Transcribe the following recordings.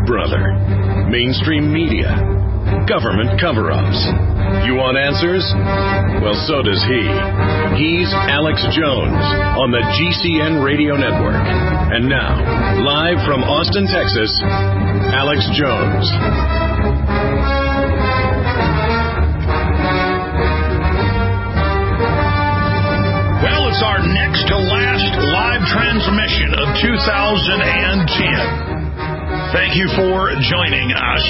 brother. Mainstream media. Government cover-ups. You want answers? Well, so does he. He's Alex Jones on the GCN Radio Network. And now, live from Austin, Texas, Alex Jones. Well, it's our next to last live transmission of 2010. Thank you for joining us.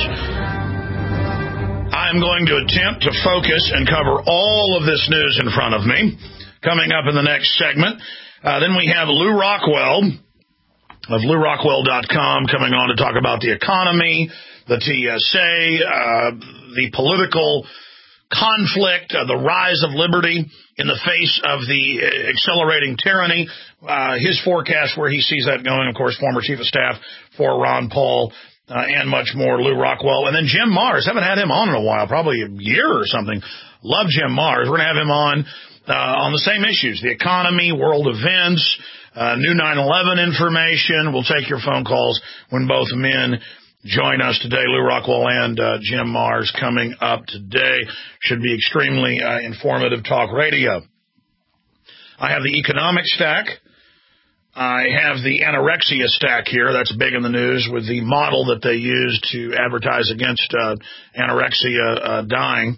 I'm going to attempt to focus and cover all of this news in front of me. Coming up in the next segment. Then we have Lew Rockwell of LewRockwell.com coming on to talk about the economy, the TSA, the political conflict, the rise of liberty in the face of the accelerating tyranny, his forecast where he sees that going, of course, former chief of staff for Ron Paul, and much more, Lew Rockwell. And then Jim Marrs, haven't had him on in a while, probably a year or something. Love Jim Marrs. We're going to have him on the same issues, the economy, world events, new 9/11 information. We'll take your phone calls when both men join us today. Lew Rockwell and Jim Marrs coming up today. Should be extremely informative talk radio. I have the economic stack. I have the anorexia stack here. That's big in the news with the model that they use to advertise against anorexia dying.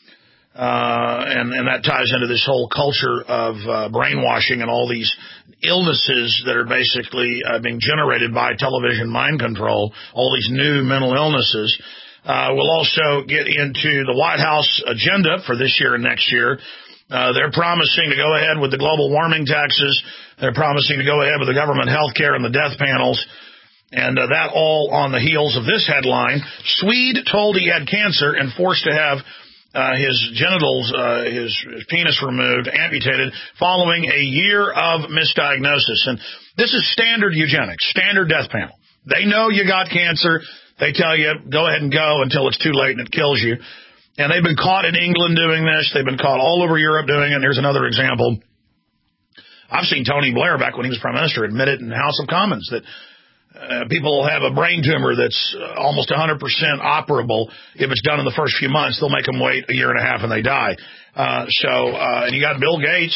And that ties into this whole culture of brainwashing and all these illnesses that are basically being generated by television mind control, all these new mental illnesses. We'll also get into the White House agenda for this year and next year. They're promising to go ahead with the global warming taxes. They're promising to go ahead with the government health care and the death panels. And that all on the heels of this headline. Swede told he had cancer and forced to have his genitals, his penis removed, amputated, following a year of misdiagnosis. And this is standard eugenics, standard death panel. They know you got cancer. They tell you, go ahead and go until it's too late and it kills you. And they've been caught in England doing this. They've been caught all over Europe doing it. And here's another example. I've seen Tony Blair, back when he was prime minister, admit it in the House of Commons that people have a brain tumor that's almost 100% operable. If it's done in the first few months, they'll make them wait a year and a half and they die. And you got Bill Gates,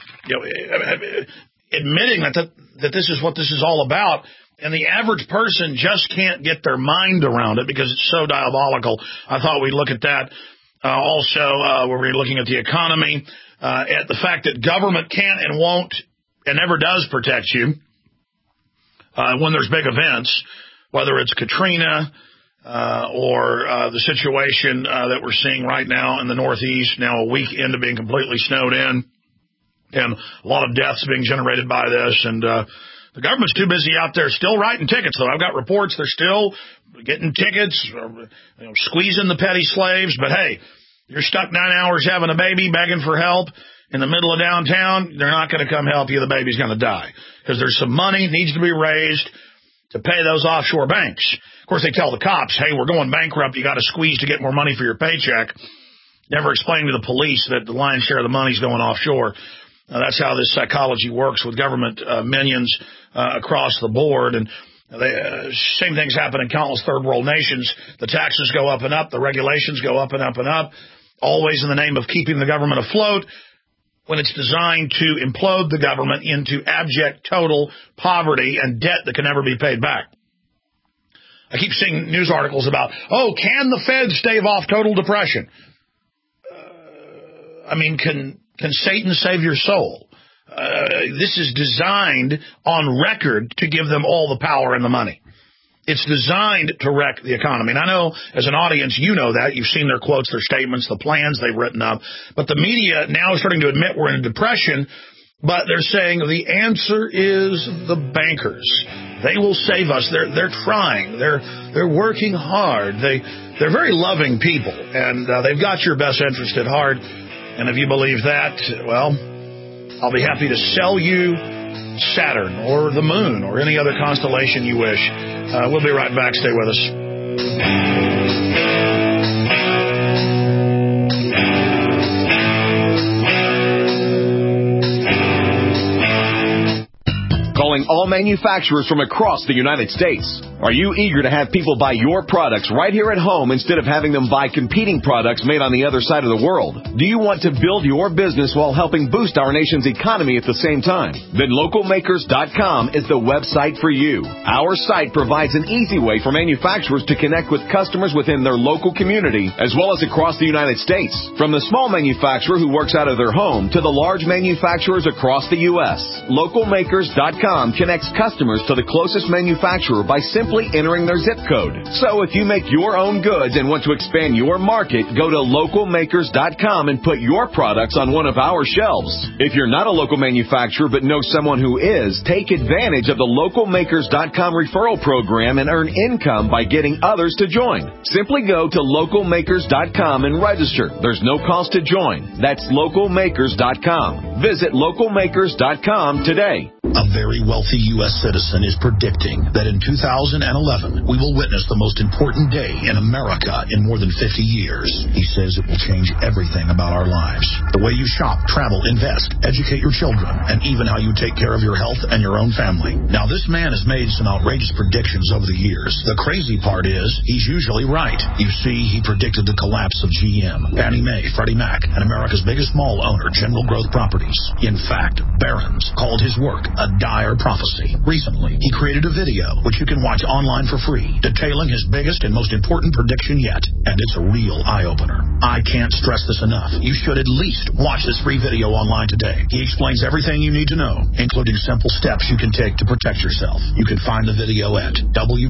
admitting that this is what this is all about. And the average person just can't get their mind around it because it's so diabolical. I thought we'd look at that. Also, we're looking at the economy, at the fact that government can't and won't and never does protect you when there's big events, whether it's Katrina or the situation that we're seeing right now in the Northeast, now a week into being completely snowed in, and a lot of deaths being generated by this. And the government's too busy out there still writing tickets, though. I've got reports they're still getting tickets, squeezing the petty slaves. But, hey, you're stuck 9 hours having a baby, begging for help in the middle of downtown, they're not going to come help you. The baby's going to die because there's some money needs to be raised to pay those offshore banks. Of course, they tell the cops, hey, we're going bankrupt. You got to squeeze to get more money for your paycheck. Never explain to the police that the lion's share of the money's going offshore. That's how this psychology works with government minions across the board. And same things happen in countless third world nations. The taxes go up and up. The regulations go up and up and up, always in the name of keeping the government afloat, when it's designed to implode the government into abject total poverty and debt that can never be paid back. I keep seeing news articles about, can the Fed stave off total depression? Can Satan save your soul? This is designed on record to give them all the power and the money. It's designed to wreck the economy. And I know, as an audience, you know that. You've seen their quotes, their statements, the plans they've written up. But the media now is starting to admit we're in a depression, but they're saying the answer is the bankers. They will save us. They're trying. They're working hard. They're very loving people, and they've got your best interest at heart. And if you believe that, well, I'll be happy to sell you Saturn or the moon or any other constellation you wish. We'll be right back. Stay with us. Calling employing all manufacturers from across the United States. Are you eager to have people buy your products right here at home instead of having them buy competing products made on the other side of the world? Do you want to build your business while helping boost our nation's economy at the same time? Then LocalMakers.com is the website for you. Our site provides an easy way for manufacturers to connect with customers within their local community as well as across the United States. From the small manufacturer who works out of their home to the large manufacturers across the U.S., LocalMakers.com connects customers to the closest manufacturer by simply entering their zip code. So if you make your own goods and want to expand your market, go to LocalMakers.com and put your products on one of our shelves. If you're not a local manufacturer but know someone who is, take advantage of the LocalMakers.com referral program and earn income by getting others to join. Simply go to LocalMakers.com and register. There's no cost to join. That's LocalMakers.com. Visit LocalMakers.com today. A very wealthy U.S. citizen is predicting that in 2011, we will witness the most important day in America in more than 50 years. He says it will change everything about our lives. The way you shop, travel, invest, educate your children, and even how you take care of your health and your own family. Now, this man has made some outrageous predictions over the years. The crazy part is, he's usually right. You see, he predicted the collapse of GM, Fannie Mae, Freddie Mac, and America's biggest mall owner, General Growth Properties. In fact, Barron's called his work a dire prophecy. Recently, he created a video, which you can watch online for free, detailing his biggest and most important prediction yet. And it's a real eye-opener. I can't stress this enough. You should at least watch this free video online today. He explains everything you need to know, including simple steps you can take to protect yourself. You can find the video at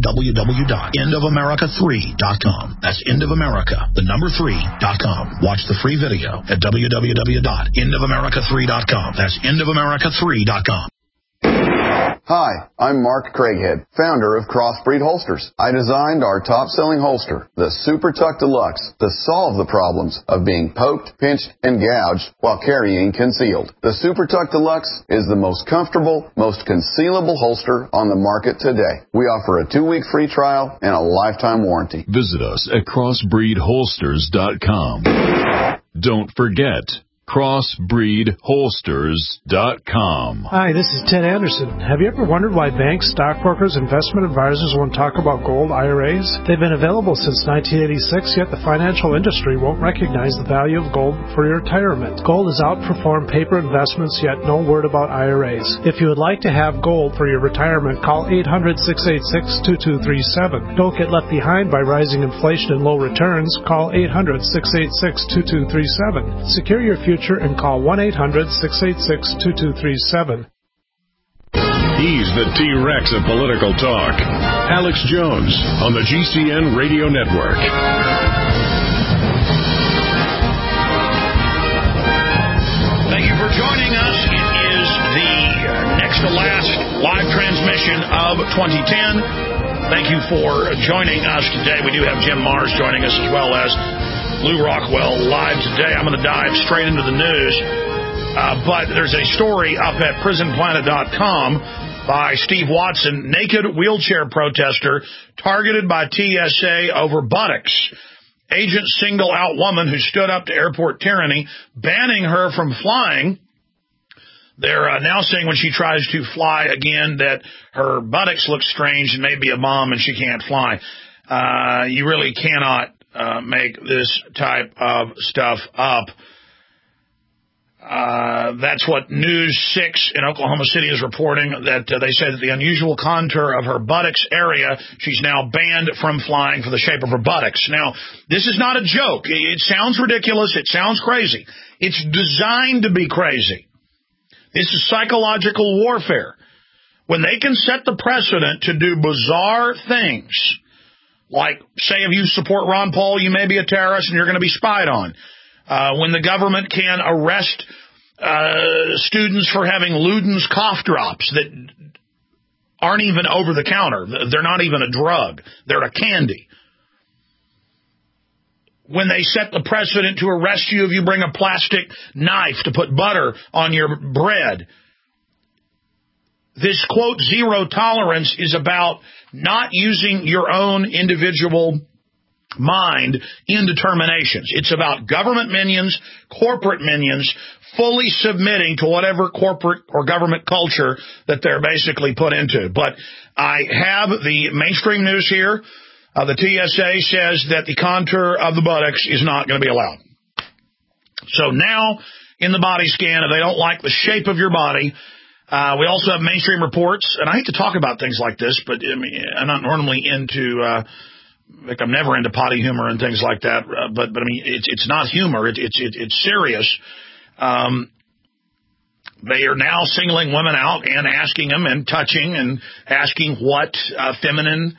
www.endofamerica3.com. That's endofamerica, the number 3.com. Watch the free video at www.endofamerica3.com. That's endofamerica3.com. Hi, I'm Mark Craighead, founder of Crossbreed Holsters. I designed our top-selling holster, the Super Tuck Deluxe, to solve the problems of being poked, pinched, and gouged while carrying concealed. The Super Tuck Deluxe is the most comfortable, most concealable holster on the market today. We offer a 2-week free trial and a lifetime warranty. Visit us at crossbreedholsters.com. Don't forget, crossbreedholsters.com. Hi, this is Ted Anderson. Have you ever wondered why banks, stockbrokers, investment advisors won't talk about gold IRAs? They've been available since 1986, yet the financial industry won't recognize the value of gold for your retirement. Gold has outperformed paper investments, yet no word about IRAs. If you would like to have gold for your retirement, call 800-686-2237. Don't get left behind by rising inflation and low returns. Call 800-686-2237. Secure your future and call 1-800-686-2237. He's the T-Rex of political talk. Alex Jones on the GCN Radio Network. Thank you for joining us. It is the next to last live transmission of 2010. Thank you for joining us today. We do have Jim Mars joining us as well as Lou Rockwell live today. I'm going to dive straight into the news, but there's a story up at prisonplanet.com by Steve Watson, naked wheelchair protester targeted by TSA over buttocks. Agents single out woman who stood up to airport tyranny, banning her from flying. They're now saying when she tries to fly again that her buttocks look strange and may be a bomb and she can't fly. You really cannot make this type of stuff up. That's what News 6 in Oklahoma City is reporting, that they say that the unusual contour of her buttocks area, she's now banned from flying for the shape of her buttocks. Now, this is not a joke. It sounds ridiculous. It sounds crazy. It's designed to be crazy. This is psychological warfare. When they can set the precedent to do bizarre things, like, say, if you support Ron Paul, you may be a terrorist and you're going to be spied on. When the government can arrest students for having Luden's cough drops that aren't even over the counter. They're not even a drug. They're a candy. When they set the precedent to arrest you if you bring a plastic knife to put butter on your bread. This, quote, zero tolerance is about not using your own individual mind in determinations. It's about government minions, corporate minions, fully submitting to whatever corporate or government culture that they're basically put into. But I have the mainstream news here. The TSA says that the contour of the buttocks is not going to be allowed. So now, in the body scan, if they don't like the shape of your body, we also have mainstream reports, and I hate to talk about things like this, but I mean, I'm not normally into, like I'm never into potty humor and things like that, but I mean, it's not humor, it's serious. They are now singling women out and asking them and touching and asking what feminine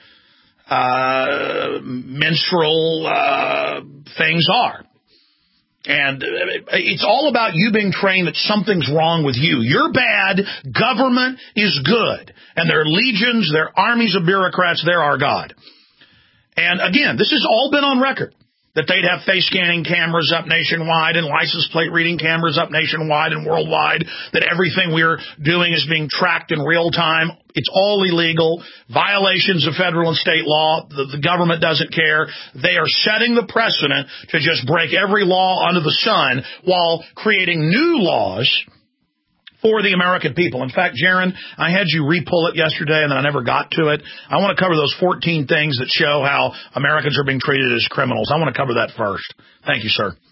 menstrual things are. And it's all about you being trained that something's wrong with you. You're bad. Government is good. And their legions, their armies of bureaucrats, they're our God. And again, this has all been on record. That they'd have face scanning cameras up nationwide and license plate reading cameras up nationwide and worldwide, that everything we're doing is being tracked in real time. It's all illegal, violations of federal and state law. The government doesn't care. They are setting the precedent to just break every law under the sun while creating new laws for the American people. In fact, Jaron, I had you re-pull it yesterday, and then I never got to it. I want to cover those 14 things that show how Americans are being treated as criminals. I want to cover that first. Thank you, sir.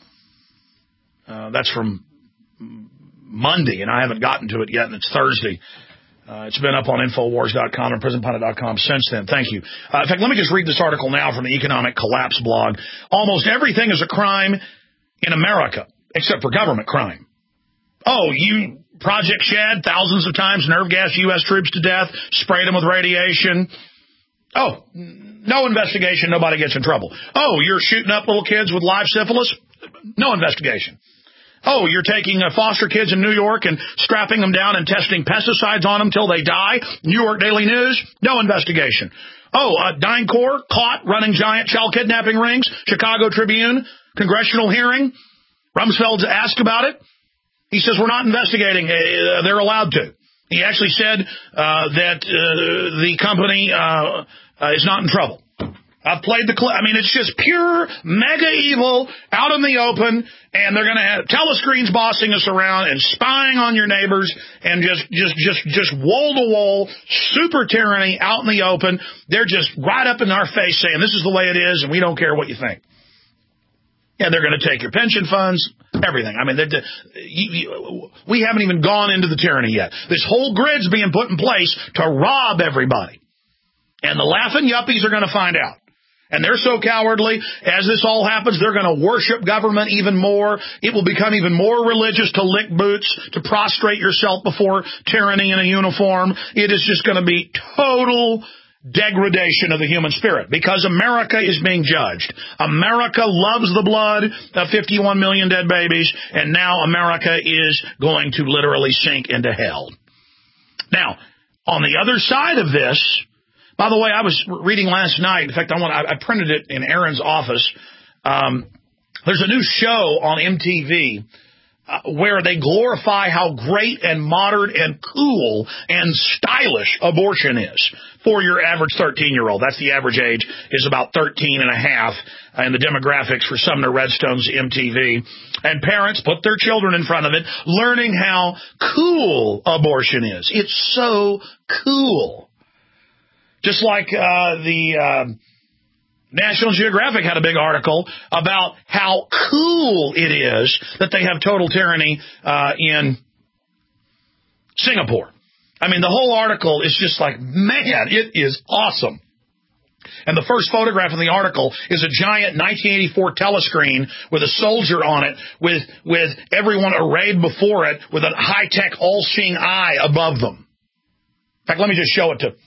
That's from Monday, and I haven't gotten to it yet, and it's Thursday. It's been up on Infowars.com and PrisonPundit.com since then. Thank you. In fact, let me just read this article now from the Economic Collapse blog. Almost everything is a crime in America, except for government crime. Oh, you Project Shad, thousands of times nerve gas U.S. troops to death, sprayed them with radiation. Oh, no investigation, nobody gets in trouble. Oh, you're shooting up little kids with live syphilis? No investigation. Oh, you're taking foster kids in New York and strapping them down and testing pesticides on them till they die? New York Daily News? No investigation. Oh, DynCorp caught running giant child kidnapping rings? Chicago Tribune? Congressional hearing? Rumsfeld's asked about it? He says, we're not investigating. They're allowed to. He actually said that the company is not in trouble. I've played the clip. I mean, it's just pure mega evil out in the open, and they're going to have telescreens bossing us around and spying on your neighbors and just wall-to-wall super tyranny out in the open. They're just right up in our face saying, this is the way it is, and we don't care what you think. And they're going to take your pension funds, everything. I mean, we haven't even gone into the tyranny yet. This whole grid's being put in place to rob everybody. And the laughing yuppies are going to find out. And they're so cowardly. As this all happens, they're going to worship government even more. It will become even more religious to lick boots, to prostrate yourself before tyranny in a uniform. It is just going to be total degradation of the human spirit, because America is being judged. America loves the blood of 51 million dead babies, and now America is going to literally sink into hell. Now, on the other side of this, by the way, I was reading last night. In fact, I printed it in Aaron's office. There's a new show on MTV where they glorify how great and modern and cool and stylish abortion is for your average 13-year-old. That's the average age, is about 13 and a half, and the demographics for Sumner Redstone's MTV. And parents put their children in front of it, learning how cool abortion is. It's so cool. Just like the National Geographic had a big article about how cool it is that they have total tyranny in Singapore. I mean, the whole article is just like, man, it is awesome. And the first photograph in the article is a giant 1984 telescreen with a soldier on it, with everyone arrayed before it with a high-tech all-seeing eye above them. In fact, let me just show it to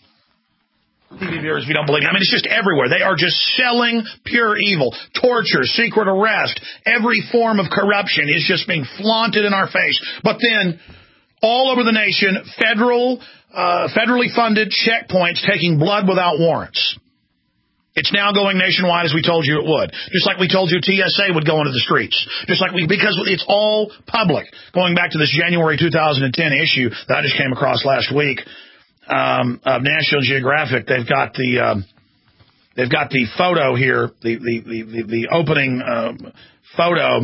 TV viewers if you don't believe me. I mean, it's just everywhere. They are just selling pure evil. Torture, secret arrest, every form of corruption is just being flaunted in our face. But then, all over the nation, federally funded checkpoints taking blood without warrants. It's now going nationwide, as we told you it would. Just like we told you TSA would go into the streets. Just like because it's all public. Going back to this January 2010 issue that I just came across last week, of National Geographic, they've got the they've got the photo here, the opening photo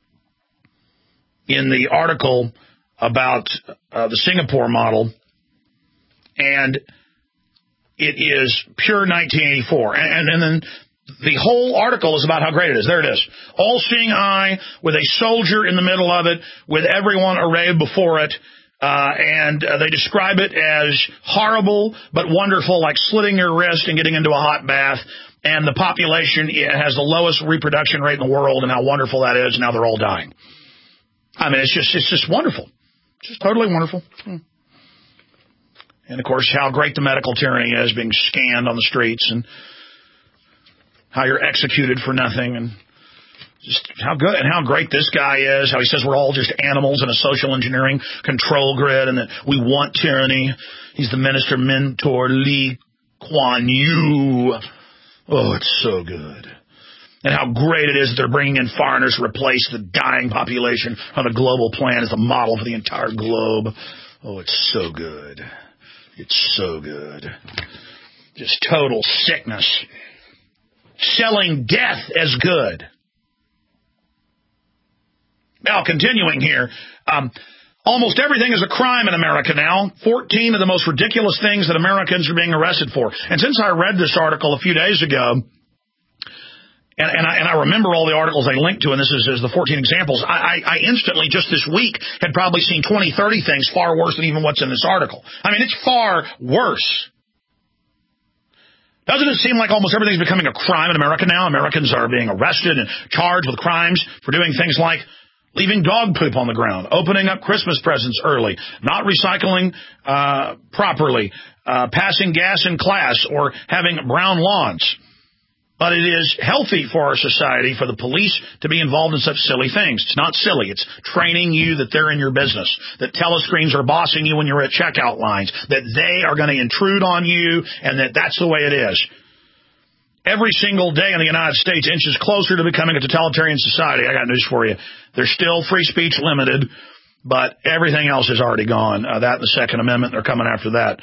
in the article about the Singapore model, and it is pure 1984. And then the whole article is about how great it is. There it is. All-seeing eye with a soldier in the middle of it, with everyone arrayed before it. And they describe it as horrible but wonderful, like slitting your wrist and getting into a hot bath. And the population has the lowest reproduction rate in the world, and how wonderful that is. And now they're all dying. I mean, it's just wonderful. Just totally wonderful. And, of course, how great the medical tyranny is, being scanned on the streets, and how you're executed for nothing, and just how good and how great this guy is, how he says we're all just animals in a social engineering control grid, and that we want tyranny. He's the minister mentor, Lee Kuan Yew. Oh, it's so good. And how great it is that they're bringing in foreigners to replace the dying population on the global plan as the model for the entire globe. Oh, it's so good. It's so good. Just total sickness. Selling death as good. Now, continuing here, almost everything is a crime in America now. 14 of the most ridiculous things that Americans are being arrested for. And since I read this article a few days ago, and I remember all the articles they linked to, and this is the 14 examples, I instantly, just this week, had probably seen 20, 30 things far worse than even what's in this article. I mean, it's far worse. Doesn't it seem like almost everything's becoming a crime in America now? Americans are being arrested and charged with crimes for doing things like leaving dog poop on the ground, opening up Christmas presents early, not recycling properly, passing gas in class, or having brown lawns. But it is healthy for our society for the police to be involved in such silly things. It's not silly. It's training you that they're in your business, that telescreens are bossing you when you're at checkout lines, that they are going to intrude on you, and that that's the way it is. Every single day in the United States inches closer to becoming a totalitarian society. I got news for you. There's still free speech limited, but everything else is already gone. That and the Second Amendment, they're coming after that.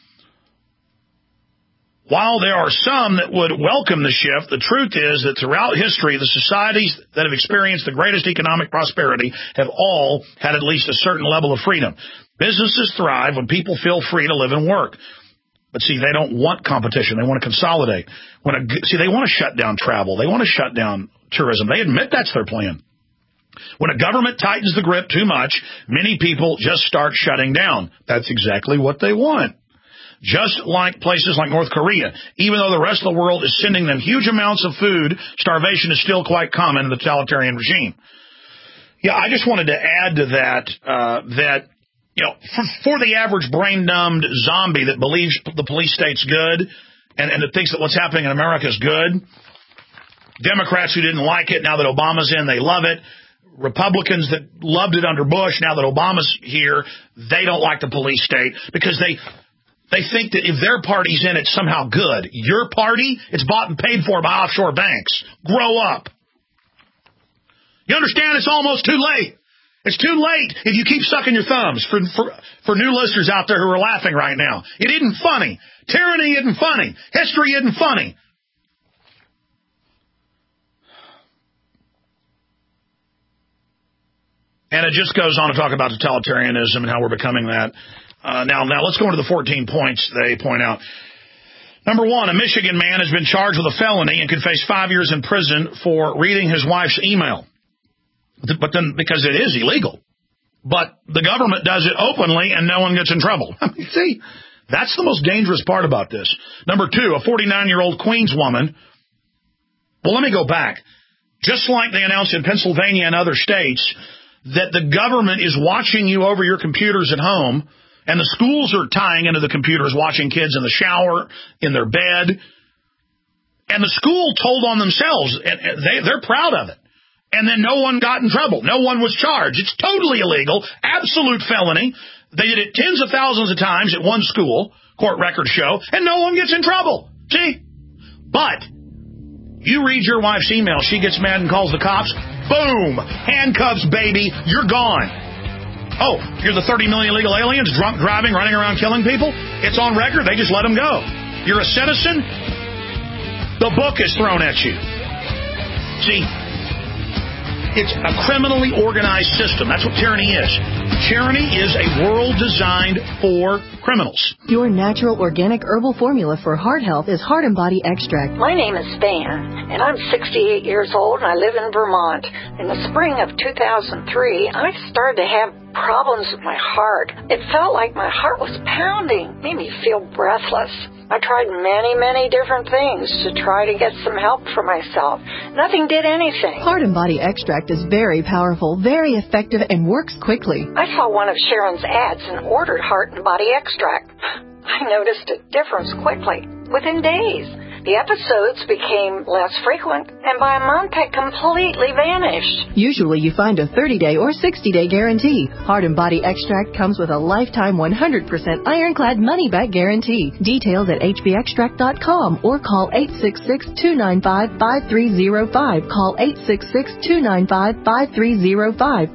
While there are some that would welcome the shift, the truth is that throughout history, the societies that have experienced the greatest economic prosperity have all had at least a certain level of freedom. Businesses thrive when people feel free to live and work. But see, they don't want competition. They want to consolidate. They want to shut down travel. They want to shut down tourism. They admit that's their plan. When a government tightens the grip too much, many people just start shutting down. That's exactly what they want. Just like places like North Korea, even though the rest of the world is sending them huge amounts of food, starvation is still quite common in the totalitarian regime. Yeah, I just wanted to add to that, for the average brain-numbed zombie that believes the police state's good and that thinks that what's happening in America is good, Democrats who didn't like it, now that Obama's in, they love it. Republicans that loved it under Bush, now that Obama's here, they don't like the police state because they think that if their party's in, it's somehow good. Your party, it's bought and paid for by offshore banks. Grow up. You understand? It's almost too late. It's too late if you keep sucking your thumbs. For new listeners out there who are laughing right now, it isn't funny. Tyranny isn't funny. History isn't funny. And it just goes on to talk about totalitarianism and how we're becoming that. Now let's go into the 14 points they point out. Number one, a Michigan man has been charged with a felony and could face 5 years in prison for reading his wife's email. But then, because it is illegal. But the government does it openly and no one gets in trouble. See, that's the most dangerous part about this. Number two, a 49-year-old Queens woman. Well, let me go back. Just like they announced in Pennsylvania and other states that the government is watching you over your computers at home, and the schools are tying into the computers, watching kids in the shower, in their bed. And the school told on themselves, and they're proud of it. And then no one got in trouble. No one was charged. It's totally illegal, absolute felony. They did it tens of thousands of times at one school, court records show, and no one gets in trouble. See? But you read your wife's email, she gets mad and calls the cops. Boom! Handcuffs, baby. You're gone. Oh, you're the 30 million illegal aliens, drunk driving, running around killing people? It's on record. They just let them go. You're a citizen? the book is thrown at you. See, it's a criminally organized system. That's what tyranny is. Tyranny is a world designed for criminals. Your natural organic herbal formula for heart health is Heart and Body Extract. My name is Van, and I'm 68 years old, and I live in Vermont. In the spring of 2003, I started to have problems with my heart. It felt like my heart was pounding, made me feel breathless. I tried many different things to try to get some help for myself. Nothing did anything. Heart and Body Extract is very powerful, very effective, and works quickly. I saw one of Sharon's ads and ordered Heart and Body Extract. I noticed a difference quickly, within days. The episodes became less frequent, and by a month had completely vanished. Usually you find a 30-day or 60-day guarantee. Heart and Body Extract comes with a lifetime 100% ironclad money-back guarantee. Details at hbextract.com or call 866-295-5305. Call 866-295-5305.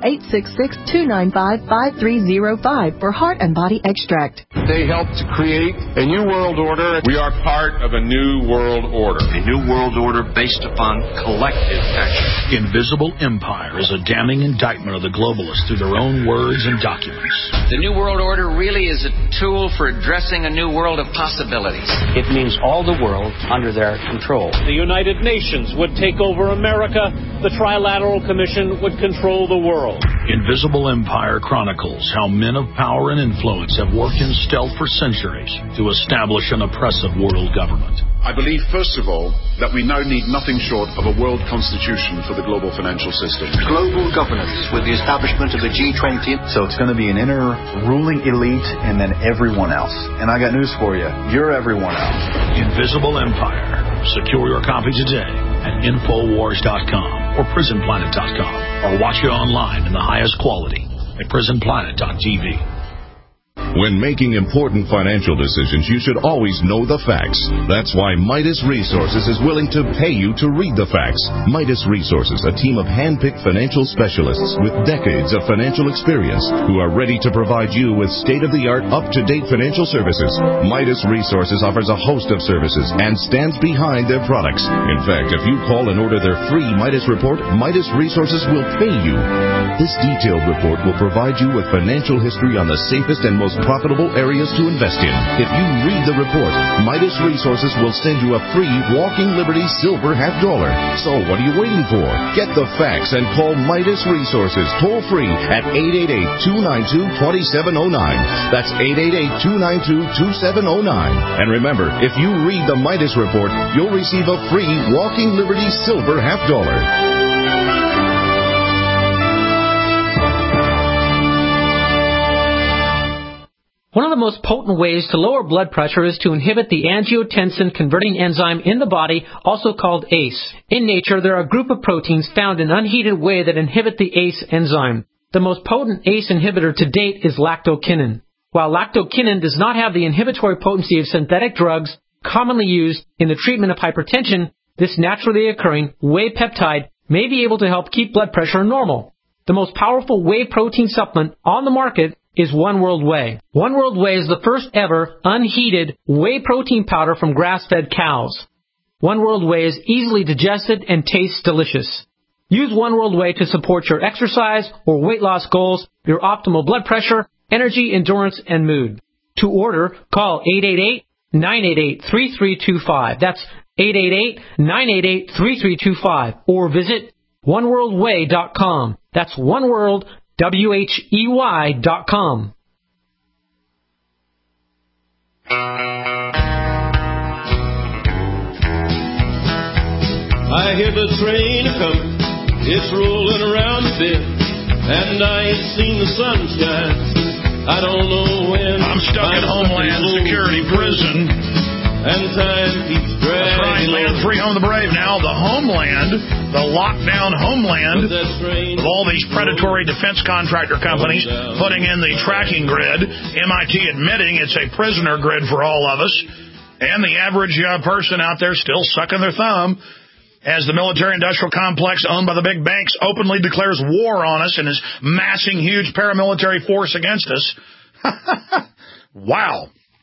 866-295-5305 for Heart and Body Extract. They help to create a new world order. We are part of a new world order. A new world order based upon collective action. Invisible Empire is a damning indictment of the globalists through their own words and documents. The new world order really is a tool for addressing a new world of possibilities. It means all the world under their control. The United Nations would take over America. The Trilateral Commission would control the world. Invisible Empire chronicles how men of power and influence have worked in stealth for centuries to establish an oppressive world government. I believe, first of all, that we now need nothing short of a world constitution for the global financial system. Global governance with the establishment of the G20. So it's going to be an inner ruling elite and then everyone else. And I got news for you. You're everyone else. Invisible Empire. Secure your copy today at Infowars.com or PrisonPlanet.com, or watch it online in the highest quality at PrisonPlanet.tv. When making important financial decisions, you should always know the facts. That's why Midas Resources is willing to pay you to read the facts. Midas Resources, a team of hand-picked financial specialists with decades of financial experience who are ready to provide you with state-of-the-art, up-to-date financial services. Midas Resources offers a host of services and stands behind their products. In fact, if you call and order their free Midas report, Midas Resources will pay you. This detailed report will provide you with financial history on the safest and most profitable areas to invest in. If you read the report, Midas Resources will send you a free Walking Liberty Silver $50. So what are you waiting for? Get the facts and call Midas Resources toll free at 888-292-2709. That's 888-292-2709. And remember, if you read the Midas report, you'll receive a free Walking Liberty Silver $50. One of the most potent ways to lower blood pressure is to inhibit the angiotensin-converting enzyme in the body, also called ACE. In nature, there are a group of proteins found in unheated whey that inhibit the ACE enzyme. The most potent ACE inhibitor to date is lactokinin. While lactokinin does not have the inhibitory potency of synthetic drugs commonly used in the treatment of hypertension, this naturally occurring whey peptide may be able to help keep blood pressure normal. The most powerful whey protein supplement on the market is One World Whey. One World Whey is the first ever unheated whey protein powder from grass-fed cows. One World Whey is easily digested and tastes delicious. Use One World Whey to support your exercise or weight loss goals, your optimal blood pressure, energy, endurance, and mood. To order, call 888-988-3325. That's 888-988-3325. Or visit oneworldwhey.com. That's oneworld, WHEY.com. I hear the train coming, it's rolling around the bend, and I ain't seen the sunshine. I don't know when. I'm stuck in Homeland Security Prison. And time keeps dragging. That's right, Land Free Home of the Brave now. The Homeland, the lockdown Homeland, with all these predatory defense contractor companies putting in the tracking grid, MIT admitting it's a prisoner grid for all of us, and the average person out there still sucking their thumb as the military-industrial complex owned by the big banks openly declares war on us and is massing huge paramilitary force against us. Wow.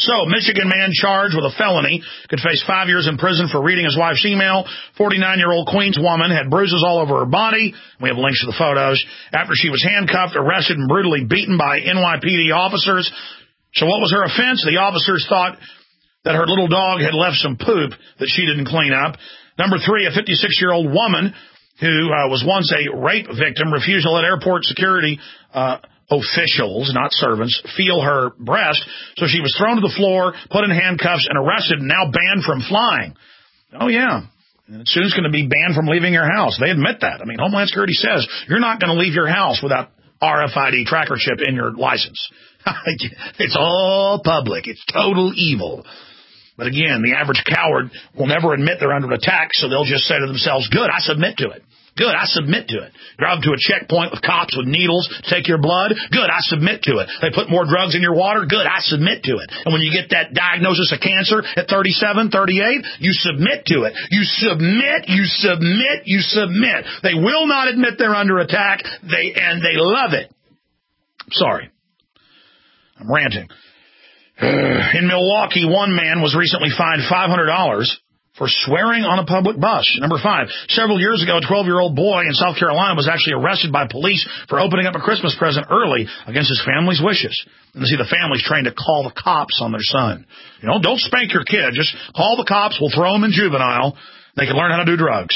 So, Michigan man charged with a felony could face 5 years in prison for reading his wife's email. 49-year-old Queens woman had bruises all over her body. We have links to the photos. After she was handcuffed, arrested, and brutally beaten by NYPD officers. So what was her offense? The officers thought that her little dog had left some poop that she didn't clean up. Number 3, a 56-year-old woman who was once a rape victim refused to let airport security officials, not servants, feel her breast, so she was thrown to the floor, put in handcuffs, and arrested, and now banned from flying. Oh, yeah. And soon it's going to be banned from leaving your house. They admit that. I mean, Homeland Security says you're not going to leave your house without RFID tracker chip in your license. It's all public. It's total evil. But again, the average coward will never admit they're under attack, so they'll just say to themselves, good, I submit to it. Good, I submit to it. Drive to a checkpoint with cops with needles, take your blood. Good, I submit to it. They put more drugs in your water. Good, I submit to it. And when you get that diagnosis of cancer at 37, 38, you submit to it. You submit, you submit, you submit. They will not admit they're under attack, and they love it. Sorry. I'm ranting. In Milwaukee, one man was recently fined $500 for swearing on a public bus. Number 5, several years ago, a 12-year-old boy in South Carolina was actually arrested by police for opening up a Christmas present early against his family's wishes. And see, the family's trained to call the cops on their son. You know, don't spank your kid. Just call the cops. We'll throw them in juvenile. They can learn how to do drugs.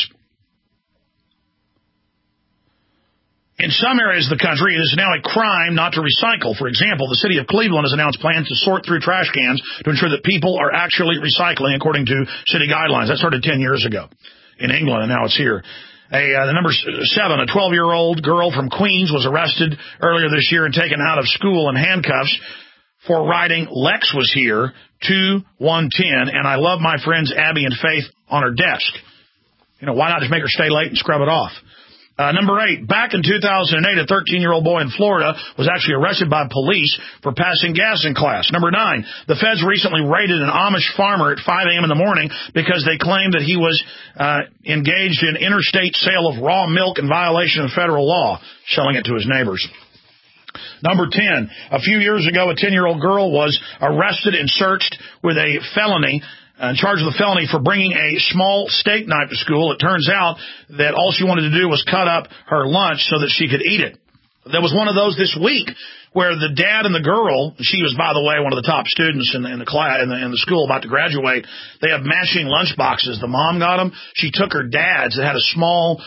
In some areas of the country, it is now a crime not to recycle. For example, the city of Cleveland has announced plans to sort through trash cans to ensure that people are actually recycling according to city guidelines. That started 10 years ago in England, and now it's here. The number 7, a 12-year-old girl from Queens was arrested earlier this year and taken out of school in handcuffs for writing Lex was here, 2-1-10, and I love my friends Abby and Faith on her desk. You know, why not just make her stay late and scrub it off? Number 8, back in 2008, a 13-year-old boy in Florida was actually arrested by police for passing gas in class. Number 9, the feds recently raided an Amish farmer at 5 a.m. in the morning because they claimed that he was engaged in interstate sale of raw milk in violation of federal law, selling it to his neighbors. Number 10, a few years ago, a 10-year-old girl was arrested and searched with a felony, charged with a felony for bringing a small steak knife to school. It turns out that all she wanted to do was cut up her lunch so that she could eat it. There was one of those this week where the dad and the girl, she was, by the way, one of the top students in the class, in the school about to graduate, they have matching lunch boxes. The mom got them. She took her dad's that had a small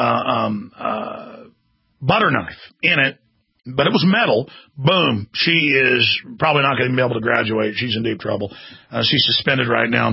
butter knife in it, but it was metal. Boom. She is probably not going to be able to graduate. She's in deep trouble. She's suspended right now.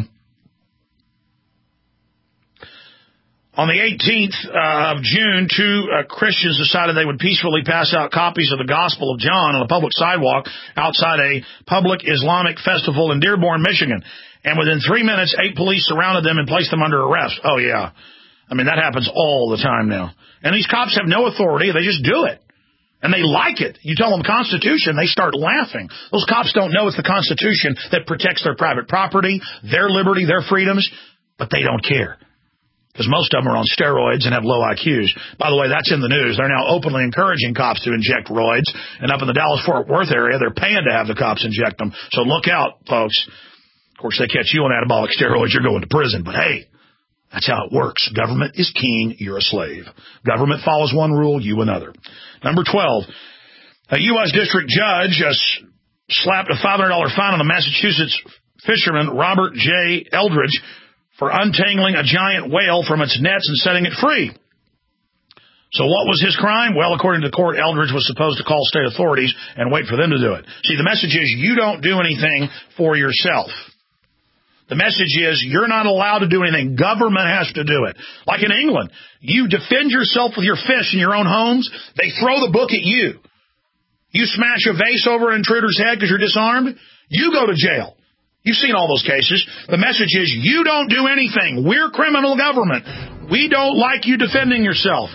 On the 18th of June, 2 Christians decided they would peacefully pass out copies of the Gospel of John on a public sidewalk outside a public Islamic festival in Dearborn, Michigan. And within 3 minutes, 8 police surrounded them and placed them under arrest. Oh, yeah. I mean, that happens all the time now. And these cops have no authority. They just do it. And they like it. You tell them Constitution, they start laughing. Those cops don't know it's the Constitution that protects their private property, their liberty, their freedoms, but they don't care. Because most of them are on steroids and have low IQs. By the way, that's in the news. They're now openly encouraging cops to inject roids. And up in the Dallas-Fort Worth area, they're paying to have the cops inject them. So look out, folks. Of course, they catch you on anabolic steroids, you're going to prison. But hey, that's how it works. Government is king, you're a slave. Government follows one rule, you another. Number 12, a U.S. district judge slapped a $500 fine on the Massachusetts fisherman Robert J. Eldridge for untangling a giant whale from its nets and setting it free. So what was his crime? Well, according to the court, Eldridge was supposed to call state authorities and wait for them to do it. See, the message is you don't do anything for yourself. The message is you're not allowed to do anything. Government has to do it. Like in England, you defend yourself with your fish in your own homes. They throw the book at you. You smash a vase over an intruder's head because you're disarmed. You go to jail. You've seen all those cases. The message is you don't do anything. We're criminal government. We don't like you defending yourself.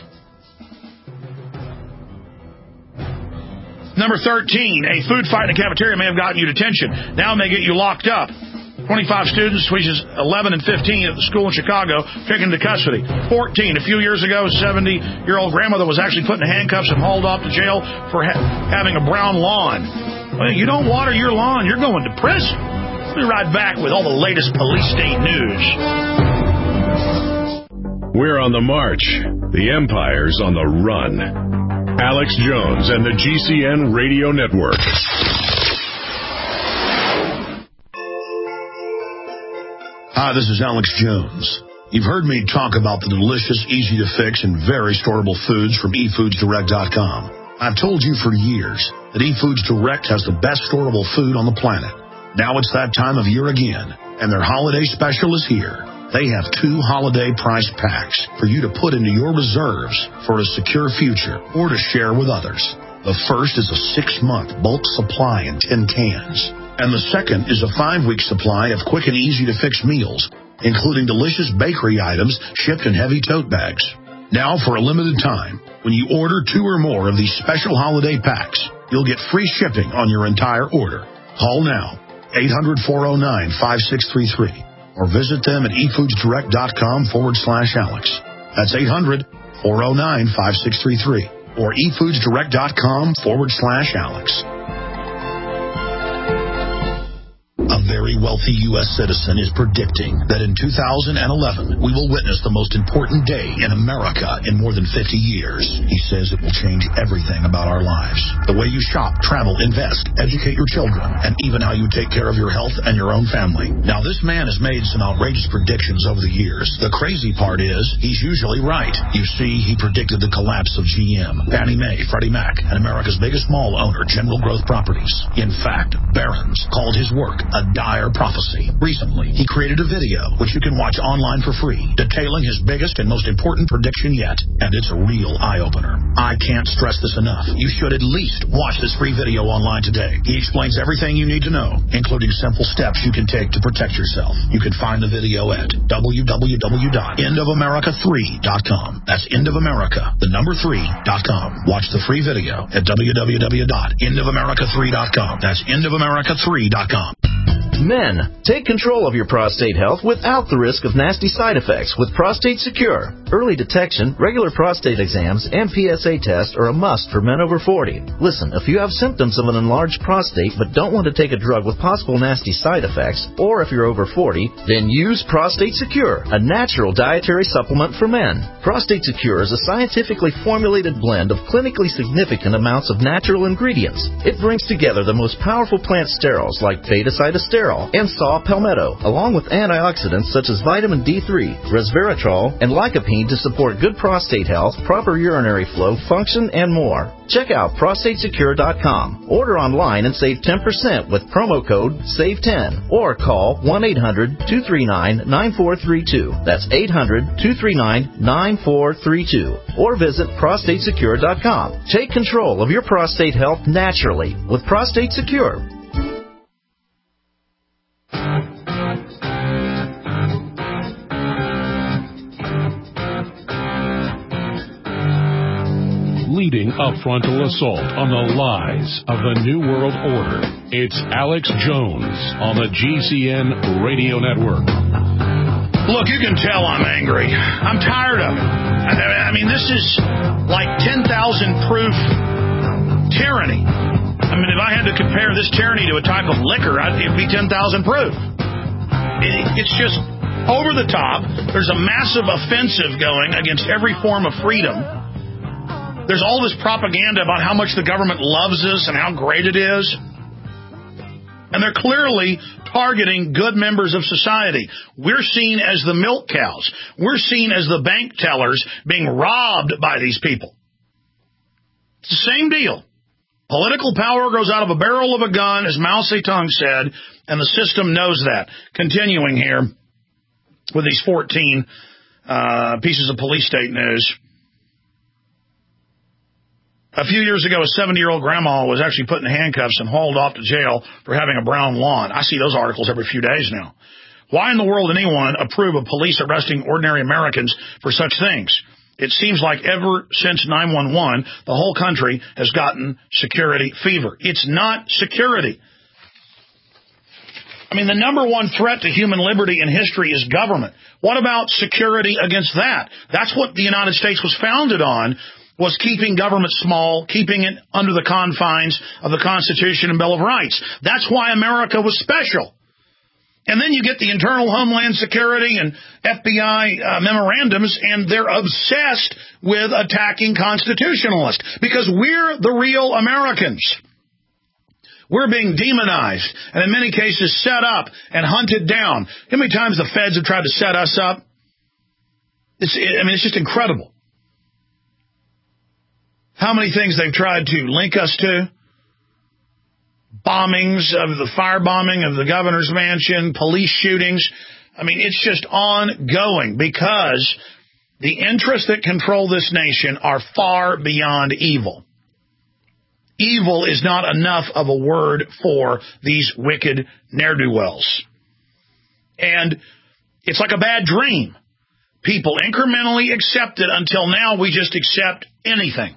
Number 13, a food fight in a cafeteria may have gotten you detention. Now it may get you locked up. 25 students, between 11 and 15 at the school in Chicago, taken into custody. 14, a few years ago, a 70-year-old grandmother was actually put in handcuffs and hauled off to jail for having a brown lawn. Well, you don't water your lawn, you're going to prison. We'll be right back with all the latest police state news. We're on the march. The empire's on the run. Alex Jones and the GCN Radio Network. Hi, this is Alex Jones. You've heard me talk about the delicious, easy-to-fix, and very storable foods from eFoodsDirect.com. I've told you for years that eFoods Direct has the best storable food on the planet. Now it's that time of year again, and their holiday special is here. They have 2 holiday price packs for you to put into your reserves for a secure future or to share with others. The first is a 6-month bulk supply in 10 cans, and the second is a 5-week supply of quick and easy-to-fix meals, including delicious bakery items shipped in heavy tote bags. Now, for a limited time, when you order 2 or more of these special holiday packs, you'll get free shipping on your entire order. Call now, 800-409-5633, or visit them at eFoodsDirect.com/Alex. That's 800-409-5633, or eFoodsDirect.com/Alex. A very wealthy U.S. citizen is predicting that in 2011, we will witness the most important day in America in more than 50 years. He says it will change everything about our lives. The way you shop, travel, invest, educate your children, and even how you take care of your health and your own family. Now, this man has made some outrageous predictions over the years. The crazy part is, he's usually right. You see, he predicted the collapse of GM, Fannie Mae, Freddie Mac, and America's biggest mall owner, General Growth Properties. In fact, Barron's called his work a dire prophecy. Recently, he created a video, which you can watch online for free, detailing his biggest and most important prediction yet. And it's a real eye-opener. I can't stress this enough. You should at least watch this free video online today. He explains everything you need to know, including simple steps you can take to protect yourself. You can find the video at www.endofamerica3.com. That's endofamerica, the number 3.com. Watch the free video at www.endofamerica3.com. That's endofamerica3.com. Men, take control of your prostate health without the risk of nasty side effects with Prostate Secure. Early detection, regular prostate exams, and PSA tests are a must for men over 40. Listen, if you have symptoms of an enlarged prostate but don't want to take a drug with possible nasty side effects, or if you're over 40, then use Prostate Secure, a natural dietary supplement for men. Prostate Secure is a scientifically formulated blend of clinically significant amounts of natural ingredients. It brings together the most powerful plant sterols like beta-cytosterol and saw palmetto, along with antioxidants such as vitamin D3, resveratrol, and lycopene to support good prostate health, proper urinary flow, function, and more. Check out prostatesecure.com. Order online and save 10% with promo code SAVE10 or call 1-800-239-9432. That's 800-239-9432. Or visit prostatesecure.com. Take control of your prostate health naturally with Prostate Secure. Leading a frontal assault on the lies of the New World Order. It's Alex Jones on the GCN Radio Network. Look, you can tell I'm angry. I'm tired of it. I mean, this is like 10,000 proof tyranny. I mean, if I had to compare this tyranny to a type of liquor, it'd be 10,000 proof. It's just over the top. There's a massive offensive going against every form of freedom. There's all this propaganda about how much the government loves us and how great it is. And they're clearly targeting good members of society. We're seen as the milk cows. We're seen as the bank tellers being robbed by these people. It's the same deal. Political power grows out of a barrel of a gun, as Mao Zedong said, and the system knows that. Continuing here with these 14 pieces of police state news. A few years ago, a 70-year-old grandma was actually put in handcuffs and hauled off to jail for having a brown lawn. I see those articles every few days now. Why in the world would anyone approve of police arresting ordinary Americans for such things? It seems like ever since 9/11, the whole country has gotten security fever. It's not security. I mean, the number one threat to human liberty in history is government. What about security against that? That's what the United States was founded on. was keeping government small, keeping it under the confines of the Constitution and Bill of Rights. That's why America was special. And then you get the Internal Homeland Security and FBI memorandums, and they're obsessed with attacking constitutionalists because we're the real Americans. We're being demonized and in many cases set up and hunted down. How many times the feds have tried to set us up? It's just incredible. How many things they've tried to link us to? Bombings of the firebombing of the governor's mansion, police shootings. It's just ongoing because the interests that control this nation are far beyond evil. Evil is not enough of a word for these wicked ne'er-do-wells. And it's like a bad dream. People incrementally accept it until now we just accept anything.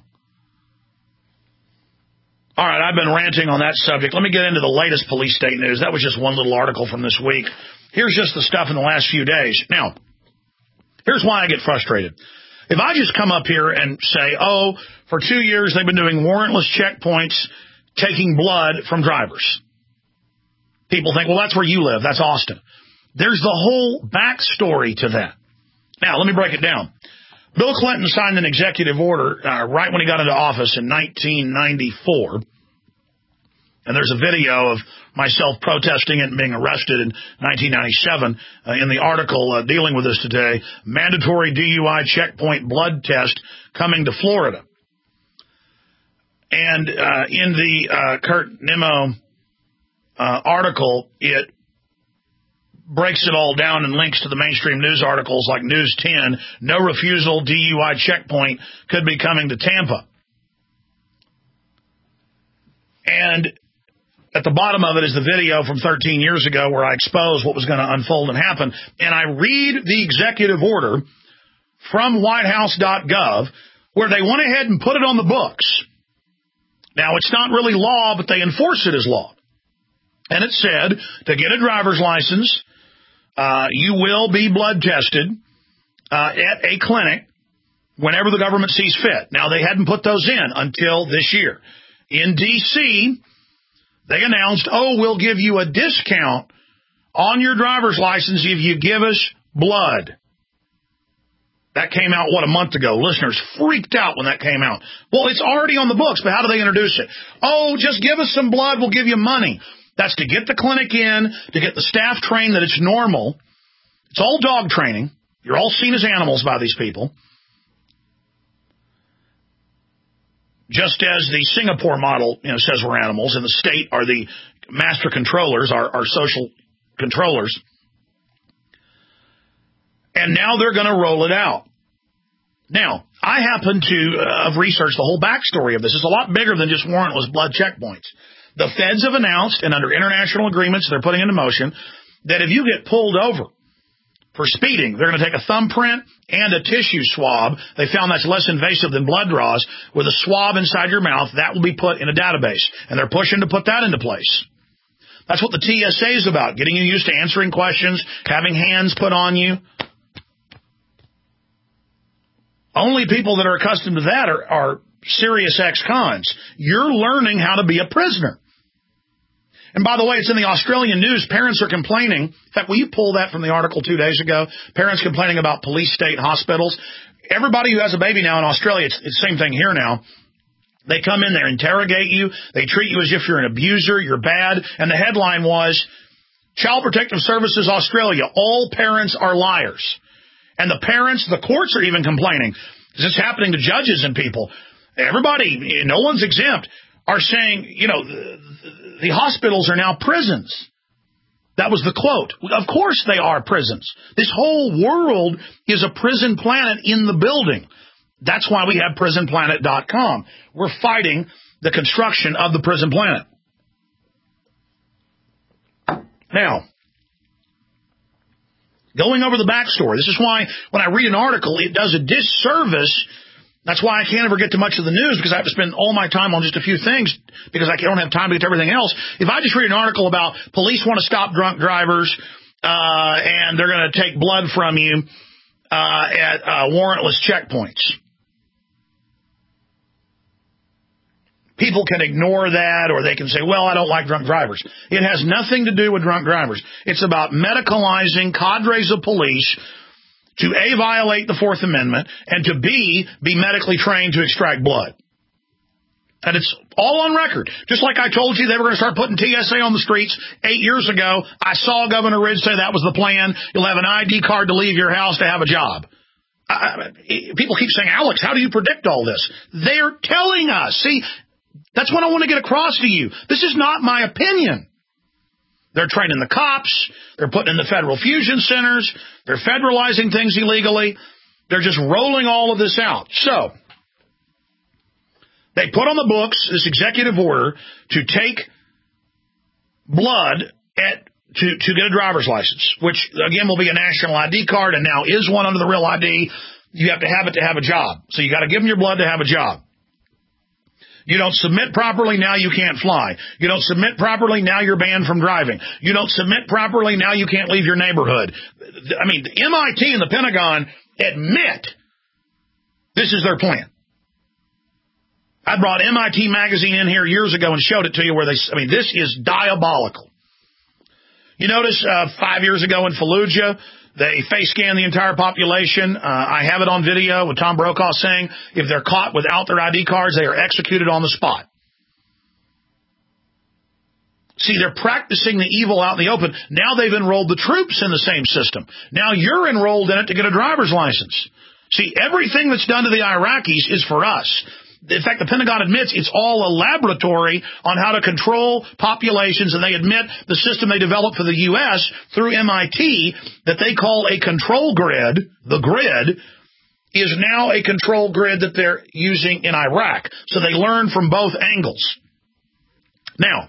All right, I've been ranting on that subject. Let me get into the latest police state news. That was just one little article from this week. Here's just the stuff in the last few days. Now, here's why I get frustrated. If I just come up here and say, for 2 years they've been doing warrantless checkpoints, taking blood from drivers. People think, well, that's where you live. That's Austin. There's the whole backstory to that. Now, let me break it down. Bill Clinton signed an executive order right when he got into office in 1994. And there's a video of myself protesting it and being arrested in 1997 in the article dealing with this today, mandatory DUI checkpoint blood test coming to Florida. And in the Kurt Nimmo article, it breaks it all down and links to the mainstream news articles like News 10, no refusal DUI checkpoint could be coming to Tampa. And at the bottom of it is the video from 13 years ago where I exposed what was going to unfold and happen. And I read the executive order from whitehouse.gov where they went ahead and put it on the books. Now, it's not really law, but they enforce it as law. And it said, to get a driver's license, you will be blood tested at a clinic whenever the government sees fit. Now, they hadn't put those in until this year. In D.C., they announced, we'll give you a discount on your driver's license if you give us blood. That came out, a month ago. Listeners freaked out when that came out. Well, it's already on the books, but how do they introduce it? Just give us some blood, we'll give you money. That's to get the clinic in, to get the staff trained that it's normal. It's all dog training. You're all seen as animals by these people. Just as the Singapore model, says we're animals, and the state are the master controllers, our social controllers. And now they're going to roll it out. Now, I happen to have researched the whole backstory of this. It's a lot bigger than just warrantless blood checkpoints. The feds have announced, and under international agreements they're putting into motion, that if you get pulled over for speeding, they're going to take a thumbprint and a tissue swab. They found that's less invasive than blood draws. With a swab inside your mouth, that will be put in a database. And they're pushing to put that into place. That's what the TSA is about, getting you used to answering questions, having hands put on you. Only people that are accustomed to that are serious ex-cons. You're learning how to be a prisoner. And by the way, it's in the Australian news. Parents are complaining. In fact, will you pull that from the article 2 days ago? Parents complaining about police state hospitals. Everybody who has a baby now in Australia, it's the same thing here now. They come in there, interrogate you. They treat you as if you're an abuser, you're bad. And the headline was, Child Protective Services Australia, all parents are liars. And the parents, the courts are even complaining. Is this happening to judges and people? Everybody, no one's exempt, are saying, the hospitals are now prisons. That was the quote. Of course they are prisons. This whole world is a prison planet in the building. That's why we have prisonplanet.com. We're fighting the construction of the prison planet. Now, going over the backstory, this is why when I read an article, it does a disservice. That's why I can't ever get to much of the news, because I have to spend all my time on just a few things because I don't have time to get to everything else. If I just read an article about police want to stop drunk drivers and they're going to take blood from you at warrantless checkpoints. people can ignore that, or they can say, well, I don't like drunk drivers. It has nothing to do with drunk drivers. It's about medicalizing cadres of police to A, violate the Fourth Amendment, and to B, be medically trained to extract blood. And it's all on record. Just like I told you they were going to start putting TSA on the streets 8 years ago, I saw Governor Ridge say that was the plan. You'll have an ID card to leave your house to have a job. People keep saying, Alex, how do you predict all this? They're telling us. See, that's what I want to get across to you. This is not my opinion. They're training the cops. They're putting in the federal fusion centers. They're federalizing things illegally. They're just rolling all of this out. So they put on the books this executive order to take blood to get a driver's license, which, again, will be a national ID card and now is one under the Real ID. You have to have it to have a job. So you got to give them your blood to have a job. You don't submit properly, now you can't fly. You don't submit properly, now you're banned from driving. You don't submit properly, now you can't leave your neighborhood. I mean, the MIT and the Pentagon admit this is their plan. I brought MIT Magazine in here years ago and showed it to you where this is diabolical. You notice 5 years ago in Fallujah, they face scanned the entire population. I have it on video with Tom Brokaw saying if they're caught without their ID cards, they are executed on the spot. See, they're practicing the evil out in the open. Now they've enrolled the troops in the same system. Now you're enrolled in it to get a driver's license. See, everything that's done to the Iraqis is for us. In fact, the Pentagon admits it's all a laboratory on how to control populations, and they admit the system they developed for the U.S. through MIT that they call a control grid, the grid, is now a control grid that they're using in Iraq. So they learn from both angles. Now,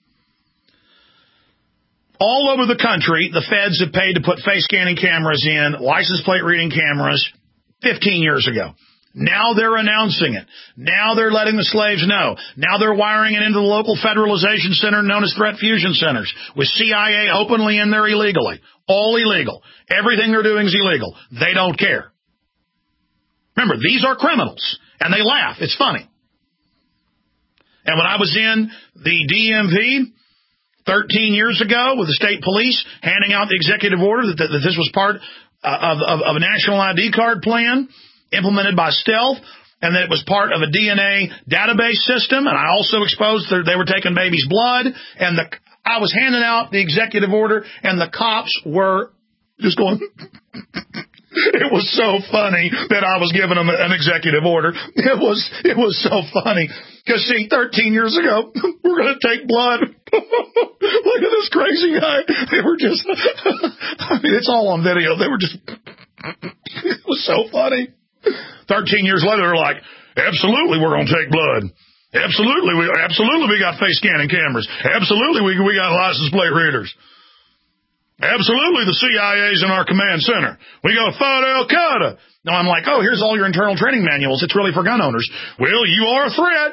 all over the country, the feds have paid to put face scanning cameras in, license plate reading cameras 15 years ago. Now they're announcing it. Now they're letting the slaves know. Now they're wiring it into the local federalization center known as threat fusion centers with CIA openly in there illegally. All illegal. Everything they're doing is illegal. They don't care. Remember, these are criminals, and they laugh. It's funny. And when I was in the DMV 13 years ago with the state police handing out the executive order that this was part of a national ID card plan implemented by stealth, and that it was part of a DNA database system, and I also exposed that they were taking babies' blood, and I was handing out the executive order, and the cops were just going... It was so funny that I was giving them an executive order. It was so funny. Because, see, 13 years ago, we're going to take blood. Look at this crazy guy. They were just... I mean, it's all on video. They were just... It was so funny. 13 years later, they're like, absolutely, we're going to take blood. Absolutely, we got face scanning cameras. Absolutely, we got license plate readers. Absolutely, the CIA's in our command center. We got to fight Al-Qaeda. Now I'm like, oh, here's all your internal training manuals. It's really for gun owners. Well, you are a threat.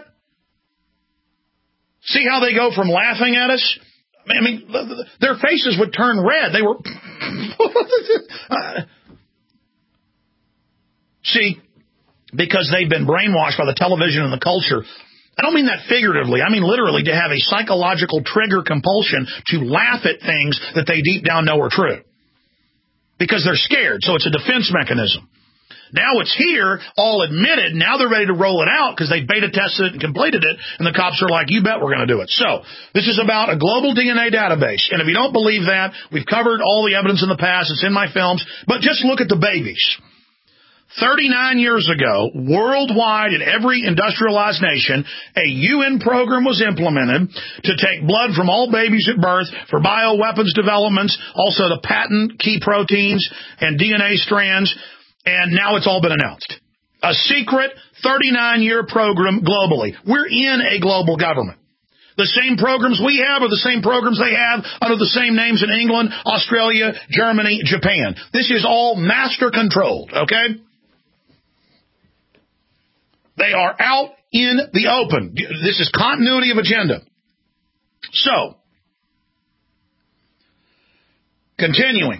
See how they go from laughing at us? I mean, their faces would turn red. They were... See, because they've been brainwashed by the television and the culture. I don't mean that figuratively. I mean literally to have a psychological trigger compulsion to laugh at things that they deep down know are true. Because they're scared, so it's a defense mechanism. Now it's here, all admitted. Now they're ready to roll it out because they beta tested it and completed it, and the cops are like, you bet we're going to do it. So this is about a global DNA database, and if you don't believe that, we've covered all the evidence in the past. It's in my films, but just look at the babies. 39 years ago, worldwide in every industrialized nation, a UN program was implemented to take blood from all babies at birth for bioweapons developments, also to patent key proteins and DNA strands, and now it's all been announced. A secret 39-year program globally. We're in a global government. The same programs we have are the same programs they have under the same names in England, Australia, Germany, Japan. This is all master controlled, okay? They are out in the open. This is continuity of agenda. So, continuing.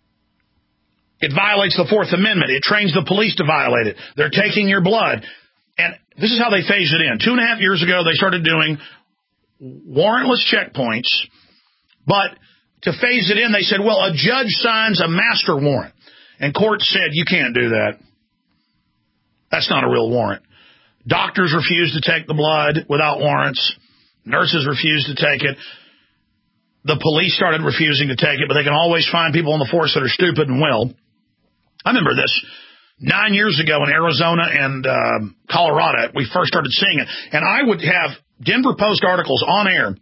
It violates the Fourth Amendment. It trains the police to violate it. They're taking your blood. And this is how they phased it in. 2.5 years ago, they started doing warrantless checkpoints, but to phase it in, they said, well, a judge signs a master warrant. And courts said, you can't do that. That's not a real warrant. Doctors refused to take the blood without warrants. Nurses refused to take it. The police started refusing to take it, but they can always find people on the force that are stupid and will. I remember this 9 years ago in Arizona and Colorado. We first started seeing it. And I would have Denver Post articles on air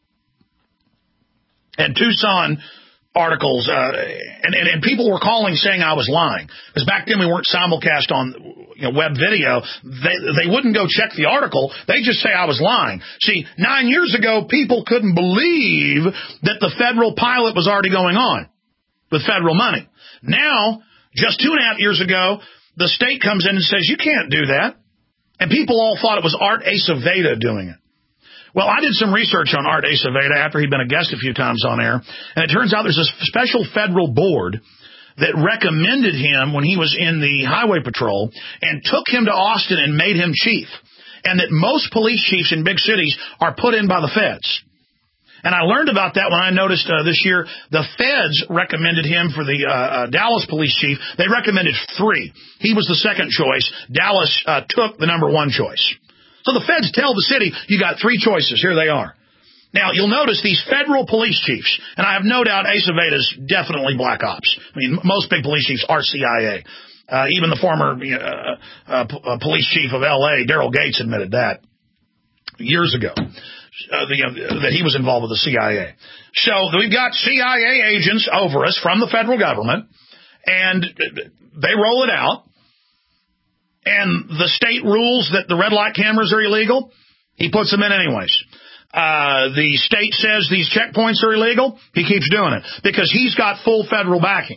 and Tucson articles, and people were calling saying I was lying. Because back then we weren't simulcast on web video. They wouldn't go check the article. They just say I was lying. See, 9 years ago, people couldn't believe that the federal pilot was already going on with federal money. Now, just 2.5 years ago, the state comes in and says, you can't do that. And people all thought it was Art Aceveda doing it. Well, I did some research on Art Aceveda after he'd been a guest a few times on air, and it turns out there's a special federal board that recommended him when he was in the highway patrol and took him to Austin and made him chief, and that most police chiefs in big cities are put in by the feds. And I learned about that when I noticed this year the feds recommended him for the Dallas police chief. They recommended 3. He was the second choice. Dallas took the number 1 choice. So the feds tell the city, you got 3 choices. Here they are. Now, you'll notice these federal police chiefs, and I have no doubt Aceveda's definitely black ops. I mean, most big police chiefs are CIA. Even the former police chief of L.A., Daryl Gates, admitted that years ago, that he was involved with the CIA. So we've got CIA agents over us from the federal government, and they roll it out. And the state rules that the red light cameras are illegal, he puts them in anyways. The state says these checkpoints are illegal, he keeps doing it because he's got full federal backing.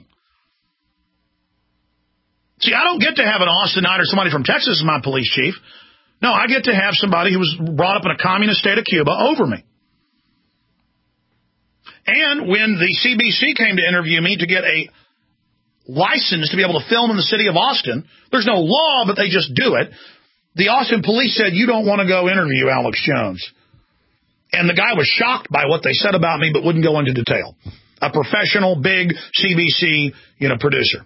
See, I don't get to have an Austinite or somebody from Texas as my police chief. No, I get to have somebody who was brought up in a communist state of Cuba over me. And when the CBC came to interview me to get a license to be able to film in the city of Austin, there's no law, but they just do it. The Austin police said, you don't want to go interview Alex Jones. And the guy was shocked by what they said about me, but wouldn't go into detail. A professional, big CBC, producer.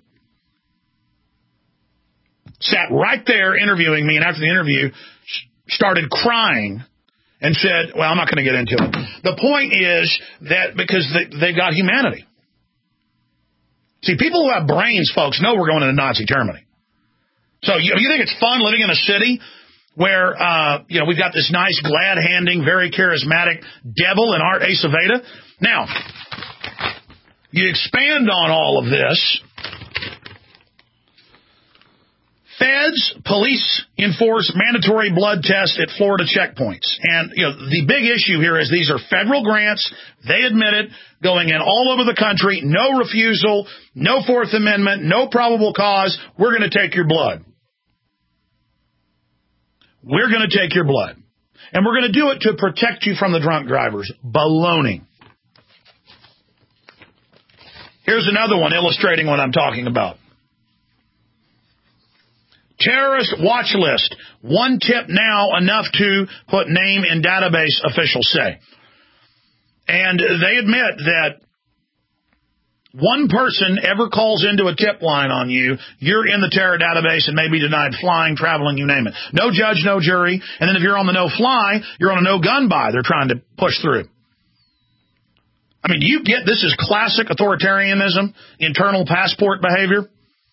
Sat right there interviewing me, and after the interview, started crying and said, well, I'm not going to get into it. The point is that because they've got humanity. See, people who have brains, folks, know we're going into Nazi Germany. So you think it's fun living in a city where, we've got this nice, glad-handing, very charismatic devil in Art Aceveda? Now, you expand on all of this. Feds, police enforce mandatory blood tests at Florida checkpoints. And, the big issue here is these are federal grants. They admit it, going in all over the country, no refusal, no Fourth Amendment, no probable cause. We're going to take your blood. We're going to take your blood. And we're going to do it to protect you from the drunk drivers. Baloney. Here's another one illustrating what I'm talking about. Terrorist watch list. 1 tip now, enough to put name in database, officials say. And they admit that 1 person ever calls into a tip line on you, you're in the terror database and may be denied flying, traveling, you name it. No judge, no jury. And then if you're on the no-fly, you're on a no-gun buy they're trying to push through. I mean, do you get this is classic authoritarianism, internal passport behavior?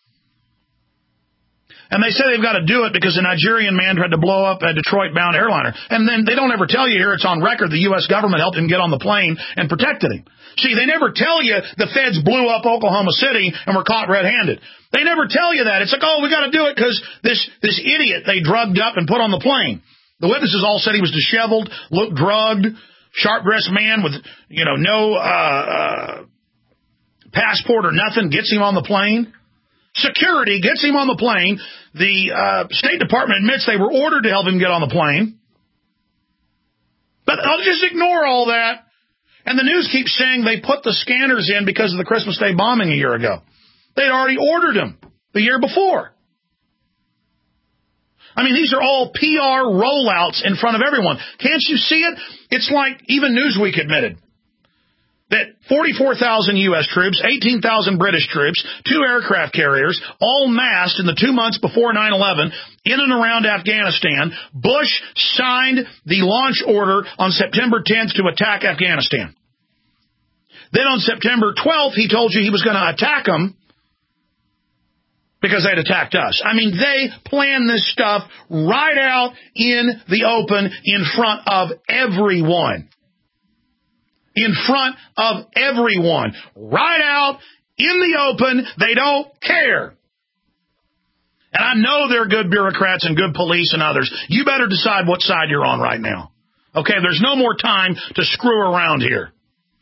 And they say they've got to do it because a Nigerian man tried to blow up a Detroit-bound airliner. And then they don't ever tell you here, it's on record, the U.S. government helped him get on the plane and protected him. See, they never tell you the feds blew up Oklahoma City and were caught red-handed. They never tell you that. It's like, oh, we got to do it because this idiot they drugged up and put on the plane. The witnesses all said he was disheveled, looked drugged, sharp-dressed man with, no passport or nothing, gets him on the plane. Security gets him on the plane. The State Department admits they were ordered to help him get on the plane. But I'll just ignore all that. And the news keeps saying they put the scanners in because of the Christmas Day bombing a year ago. They'd already ordered them the year before. I mean, these are all PR rollouts in front of everyone. Can't you see it? It's like even Newsweek admitted that 44,000 U.S. troops, 18,000 British troops, 2 aircraft carriers, all massed in the 2 months before 9/11 in and around Afghanistan. Bush signed the launch order on September 10th to attack Afghanistan. Then on September 12th, he told you he was going to attack them because they'd attacked us. I mean, they planned this stuff right out in the open in front of everyone. In front of everyone. Right out in the open. They don't care. And I know they're good bureaucrats and good police and others. You better decide what side you're on right now. Okay, there's no more time to screw around here.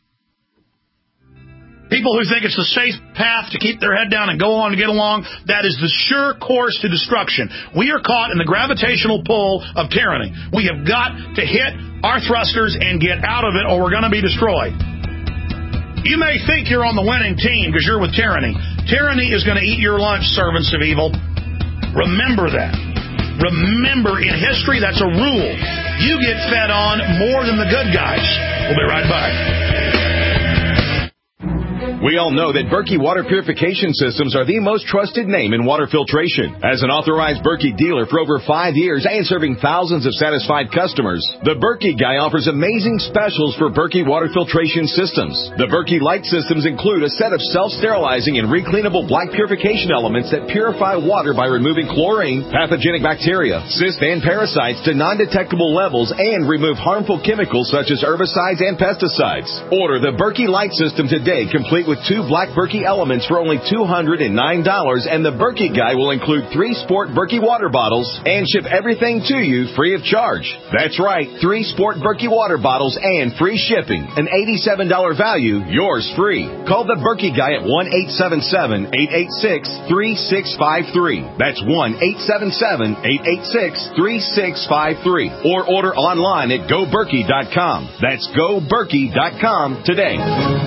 People who think it's the safe path to keep their head down and go on and get along, that is the sure course to destruction. We are caught in the gravitational pull of tyranny. We have got to hit our thrusters and get out of it, or we're going to be destroyed. You may think you're on the winning team because you're with tyranny. Tyranny is going to eat your lunch, servants of evil. Remember that. Remember, in history, that's a rule. You get fed on more than the good guys. We'll be right back. We all know that Berkey water purification systems are the most trusted name in water filtration. As an authorized Berkey dealer for over 5 years and serving thousands of satisfied customers, the Berkey Guy offers amazing specials for Berkey water filtration systems. The Berkey Light systems include a set of self-sterilizing and recleanable black purification elements that purify water by removing chlorine, pathogenic bacteria, cysts, and parasites to non-detectable levels and remove harmful chemicals such as herbicides and pesticides. Order the Berkey Light system today, complete with 2 black Berkey elements for only $209, and the Berkey Guy will include 3 sport Berkey water bottles and ship everything to you free of charge. That's right, 3 sport Berkey water bottles and free shipping. An $87 value, yours free. Call the Berkey Guy at 1-877-886-3653. That's 1-877-886-3653. Or order online at GoBerkey.com. That's GoBerkey.com today.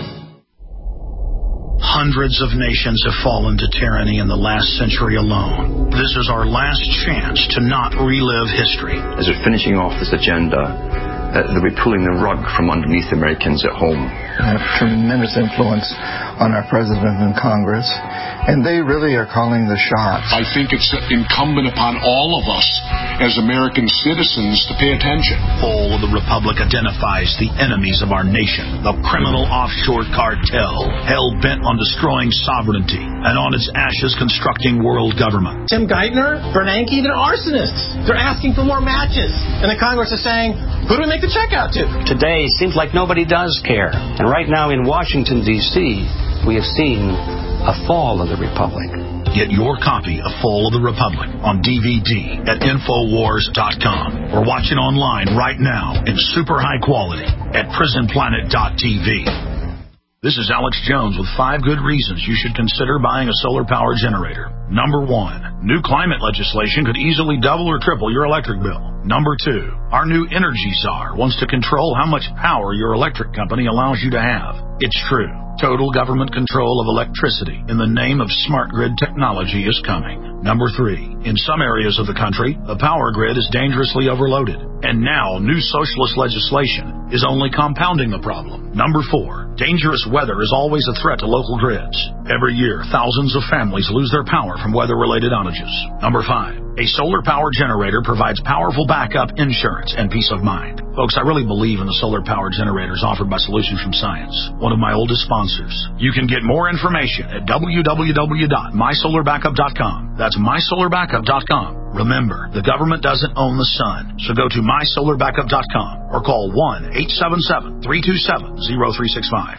Hundreds of nations have fallen to tyranny in the last century alone. This is our last chance to not relive history. As we're finishing off this agenda, they'll be pulling the rug from underneath Americans at home. They have tremendous influence on our president and Congress, and they really are calling the shots. I think it's incumbent upon all of us as American citizens to pay attention. Fall of the Republic identifies the enemies of our nation, the criminal offshore cartel, hell-bent on destroying sovereignty, and on its ashes constructing world government. Tim Geithner, Bernanke, they're arsonists. They're asking for more matches. And the Congress is saying, who do we make the check out to? Today seems like nobody does care. And right now in Washington, D.C., we have seen a fall of the Republic. Get your copy of Fall of the Republic on DVD at Infowars.com or watch it online right now in super high quality at PrisonPlanet.tv. This is Alex Jones with 5 good reasons you should consider buying a solar power generator. Number 1, new climate legislation could easily double or triple your electric bill. Number 2, our new energy czar wants to control how much power your electric company allows you to have. It's true. Total government control of electricity in the name of smart grid technology is coming. Number 3, in some areas of the country, the power grid is dangerously overloaded. And now, new socialist legislation is only compounding the problem. Number 4, dangerous weather is always a threat to local grids. Every year, thousands of families lose their power from weather-related outages. Number 5, a solar power generator provides powerful backup insurance and peace of mind. Folks, I really believe in the solar power generators offered by Solutions from Science, one of my oldest sponsors. You can get more information at www.mysolarbackup.com. That's mysolarbackup.com. Remember, the government doesn't own the sun, so go to mysolarbackup.com or call 1-877-327-0365.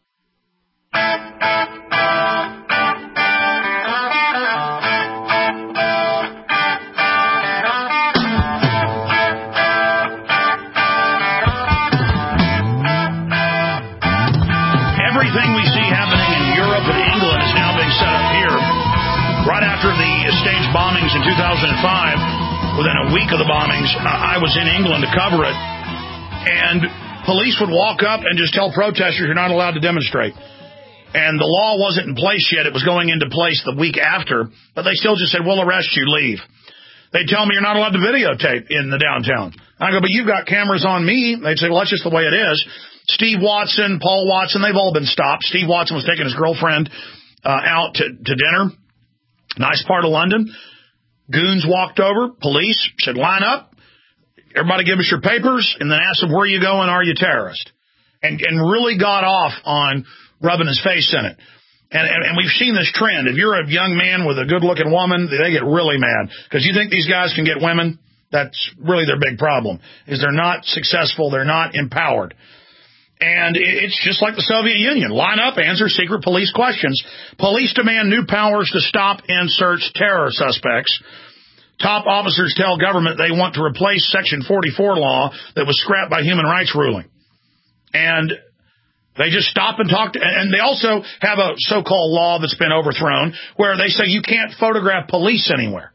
Everything we see happening in Europe and England is now being set up here. Right after the staged bombings in 2005, within a week of the bombings, I was in England to cover it, and police would walk up and just tell protesters you're not allowed to demonstrate. And the law wasn't in place yet. It was going into place the week after, but they still just said, we'll arrest you, leave. They'd tell me you're not allowed to videotape in the downtown. I go, but you've got cameras on me. They'd say, well, that's just the way it is. Steve Watson, Paul Watson, they've all been stopped. Steve Watson was taking his girlfriend out to dinner. Nice part of London. Goons walked over. Police said, line up. Everybody give us your papers, and then ask them, where you going? Are you terrorist? And really got off on rubbing his face in it. And we've seen this trend. If you're a young man with a good-looking woman, they get really mad. Because you think these guys can get women? That's really their big problem, is they're not successful. They're not empowered. And it's just like the Soviet Union. Line up, answer secret police questions. Police demand new powers to stop and search terror suspects. Top officers tell government they want to replace Section 44 law that was scrapped by human rights ruling. And they just stop and talk. And they also have a so-called law that's been overthrown where they say you can't photograph police anywhere.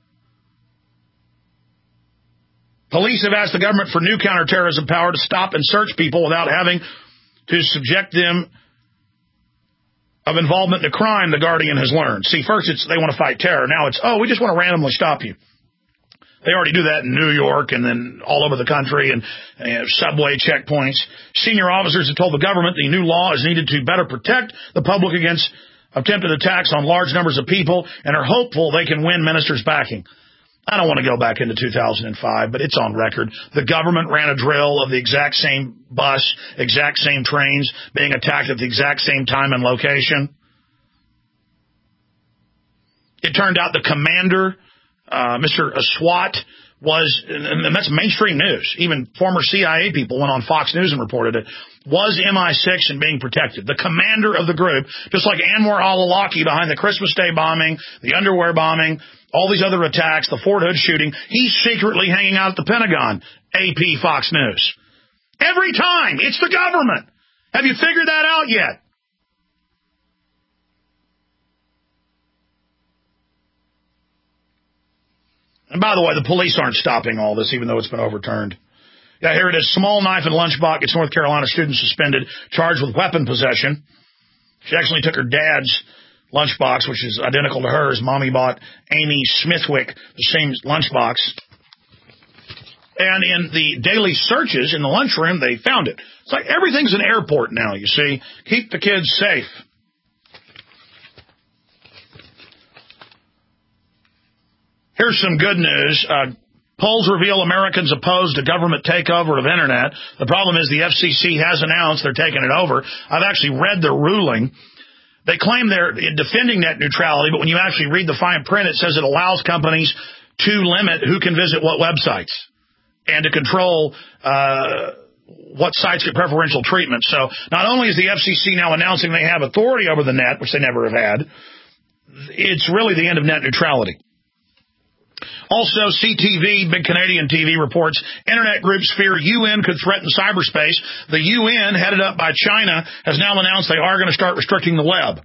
Police have asked the government for new counterterrorism power to stop and search people without having to subject them of involvement in a crime, the Guardian has learned. See, first they want to fight terror. Now it's, we just want to randomly stop you. They already do that in New York and then all over the country and subway checkpoints. Senior officers have told the government the new law is needed to better protect the public against attempted attacks on large numbers of people and are hopeful they can win ministers' backing. I don't want to go back into 2005, but it's on record. The government ran a drill of the exact same bus, exact same trains being attacked at the exact same time and location. It turned out the commander, Mr. Aswat, and that's mainstream news. Even former CIA people went on Fox News and reported it, was MI6 and being protected. The commander of the group, just like Anwar al-Awlaki behind the Christmas Day bombing, the underwear bombing, all these other attacks, the Fort Hood shooting, he's secretly hanging out at the Pentagon. AP Fox News. Every time, it's the government. Have you figured that out yet? And by the way, the police aren't stopping all this, even though it's been overturned. Yeah, here it is. Small knife and lunchbox. It's North Carolina student suspended, charged with weapon possession. She actually took her dad's lunchbox, which is identical to hers. Mommy bought Amy Smithwick the same lunchbox. And in the daily searches in the lunchroom, they found it. It's like everything's an airport now, you see. Keep the kids safe. Here's some good news. Polls reveal Americans opposed to government takeover of Internet. The problem is the FCC has announced they're taking it over. I've actually read their ruling. They claim they're defending net neutrality, but when you actually read the fine print, it says it allows companies to limit who can visit what websites and to control what sites get preferential treatment. So not only is the FCC now announcing they have authority over the net, which they never have had, it's really the end of net neutrality. Also, CTV, big Canadian TV, reports Internet groups fear UN could threaten cyberspace. The UN, headed up by China, has now announced they are going to start restricting the web.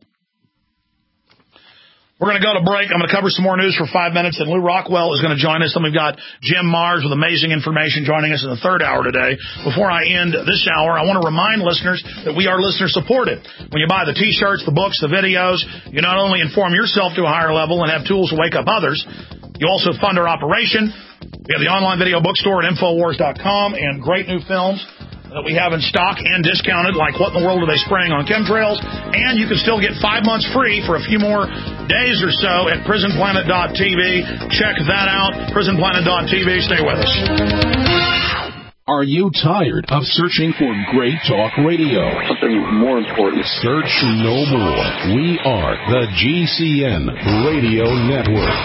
We're going to go to break. I'm going to cover some more news for 5 minutes, and Lou Rockwell is going to join us. Then we've got Jim Mars with amazing information joining us in the third hour today. Before I end this hour, I want to remind listeners that we are listener-supported. When you buy the T-shirts, the books, the videos, you not only inform yourself to a higher level and have tools to wake up others, you also fund our operation. We have the online video bookstore at Infowars.com and great new films that we have in stock and discounted, like What in the World Are They Spraying on Chemtrails? And you can still get 5 months free for a few more days or so at PrisonPlanet.tv. Check that out, PrisonPlanet.tv. Stay with us. Are you tired of searching for great talk radio? Something more important. Search no more. We are the GCN Radio Network.